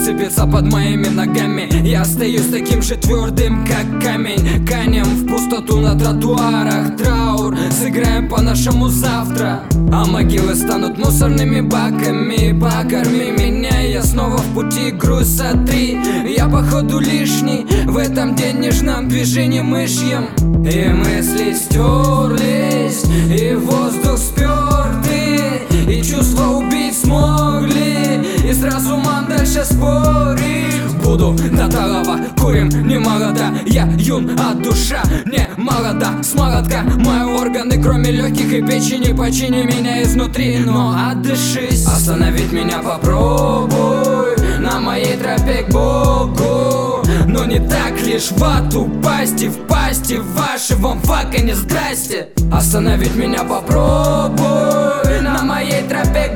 зацепиться под моими ногами. Я остаюсь таким же твердым, как камень. Канем в пустоту на тротуарах. Траур, сыграем по-нашему завтра. А могилы станут мусорными баками. Покорми меня, я снова в пути, груз сотри. Я походу лишний в этом денежном движении мышьем. И мысли стерлись, и воздух спёртый, и чувства убить смогли, и с разумом дальше спорить. Буду до талого, курим не молода. Я юн, а душа не молода. Смолотка, мои органы, кроме легких и печени, почини меня изнутри, но отдышись. Остановить меня попробуй на моей тропе к Богу. Но не так лишь в ад упасть и впасть в ваши вам фака не здрасте. Остановить меня попробуй на моей тропе к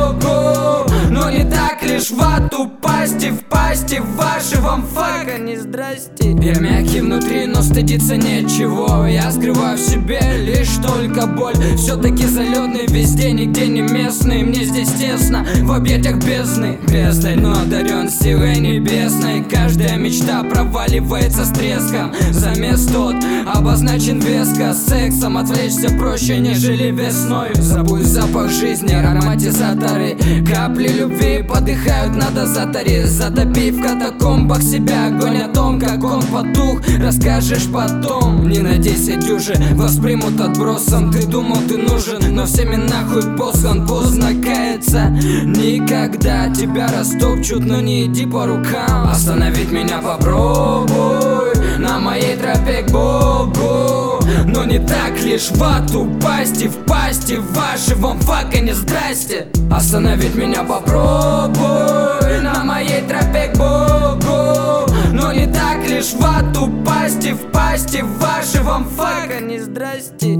Богу. Но не так лишь в ад упасть и впасть в ваши вам фака не здрасте. Я мягкий внутри, но стыдиться нечего. Я скрываю в себе лишь только боль. Все-таки залетный везде, нигде не местный. Мне здесь тесно, в объятиях бездны. Бездной, но одарен силой небесной. Каждая мечта проваливается с треском. Замес тот обозначен веско. Сексом отвлечься проще, нежели весной. Забудь запах жизни, ароматизаторы. Капли любви подыхают на дозаторе. Затопи в катакомбах себя. Огонь о том, как он потух, расскажешь потом. Не надейся дюже, воспримут отбросом. Ты думал, ты нужен, но всеми нахуй послан. Поздно каяться никогда. Тебя растопчут, но не иди по рукам. Остановить меня попробуй на моей тропе к Богу. Но не так лишь в ад упасть и впасть в ваши вам фака не здрасте. Остановить меня попробуй на моей тропе к Богу. Но не так лишь в ад упасть и впасть в ваши вам фака не здрасте.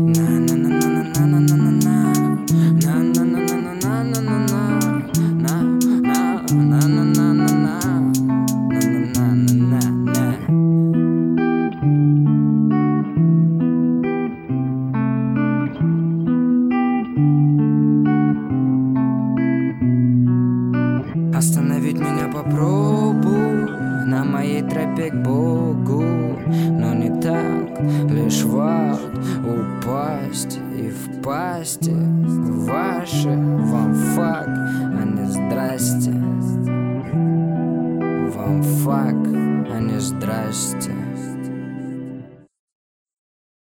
Остановить меня попробуй на моей тропе к Богу. Но не так лишь в ад упасть и впасть в ваши вам фак, а не здрасте. Вам фак, а не здрасте.